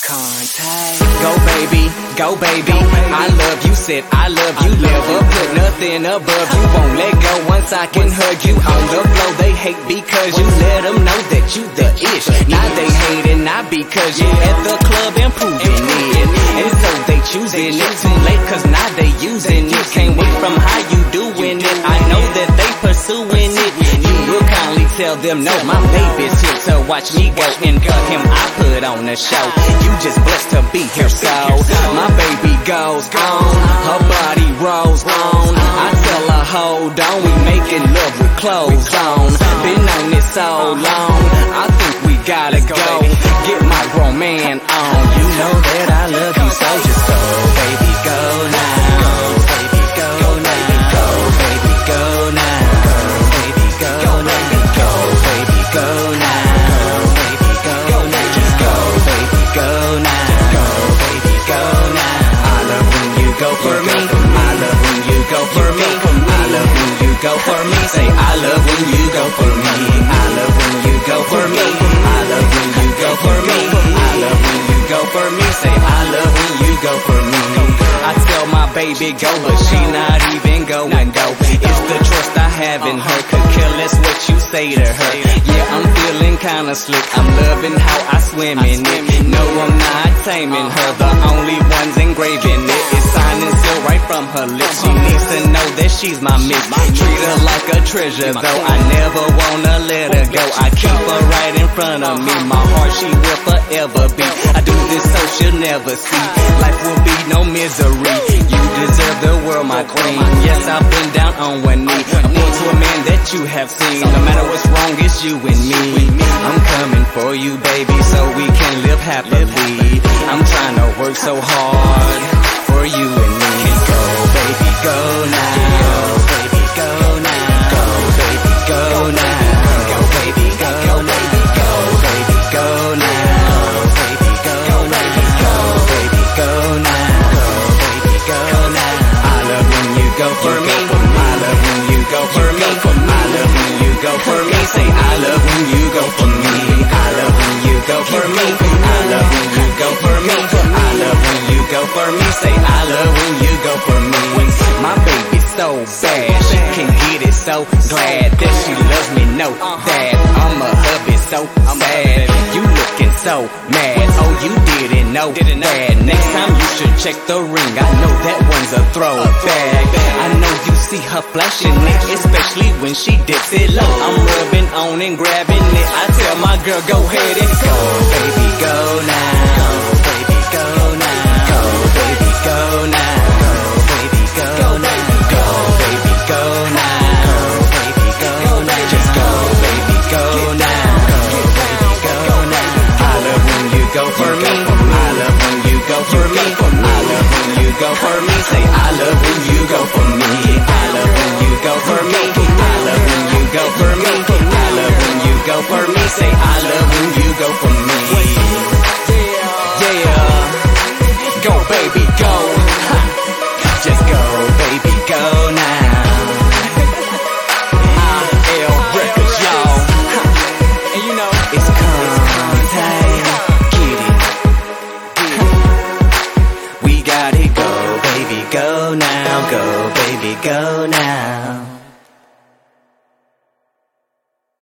contact. Go baby, I love you, said I love you. Never put nothing above you. Won't let go once I can hug you. On the floor they hate because you let them know that you the ish. Now they hating not because you at the club improving it. And so they choosing it too late cause now they using it. Can't wait from how you doing it. I know that they pursuing it. You will kindly tell them no, my baby's here to watch me go. And for him I put on a show. You just blessed to be here, so my baby goes on, her body rolls on. I tell her hold on, we making love with clothes on. Been on it so long, I think we gotta go get my grown man on. You know that I love you, so just go, baby, go now. Baby, go now. Go, baby, go now. Baby, go now. Go, baby, go now. Baby, go now. Just go, baby, go now. Go, baby, go now. I love when you go for me. I love when you go for me. I love when you go for me. Say I love when you go for me. I love when you go for me. I love when you go for me. I love when you go for me. Say I love when you go for me. I tell my baby go, but she not even going go. It's the trust I have in her, could care less what you say to her. Yeah, I'm feeling kinda slick, I'm loving how I swim in it. No, I'm not taming her, the only one's engraving it. It's signed and sealed right from her lips. She needs to know that she's my miss. Treat her like a treasure though, I never wanna let her go. I keep her right in front of me, my heart she will forever be. I do this so she'll never see, life will be no misery. You deserve the world, my queen. Yes, I've been down on one knee. I'm born to a man that you have seen. No matter what's wrong, it's you and me. I'm coming for you, baby, so we can live happily. I'm trying to work so hard for you and me. Go, baby, go now. Go, baby, go now. Go, baby, go now. Go, baby, go now. Go, baby, go now. Baby, go now. Go, baby, go now. Go for me, I love when you go for me. I love when you go for me. Say I love when you go for me. I love when you go for me. I love when you go for me. I love when you go for me. Say I love when you go for me. My baby's so bad, she can get it, so glad that she loves me. Know that I'm a hubby, so sad. You looking so mad, oh you didn't know that. Next time you should check the ring, I know that one's a throwback. I know you see her flashing it, especially when she dips it low. I'm rubbing on and grabbing it, I tell my girl go ahead and go, baby go now. Go, baby go now. Go, baby go now. Go, baby go now. Go, baby go now. Go, baby go now. Just go, baby go now. Go, baby go now. I love when you go for me. I love when you go for me. I love when you go for me. Say I love when you go for me. I love when you go for me. I love when you go for me. I love when you go for me. Say I love when you go for me.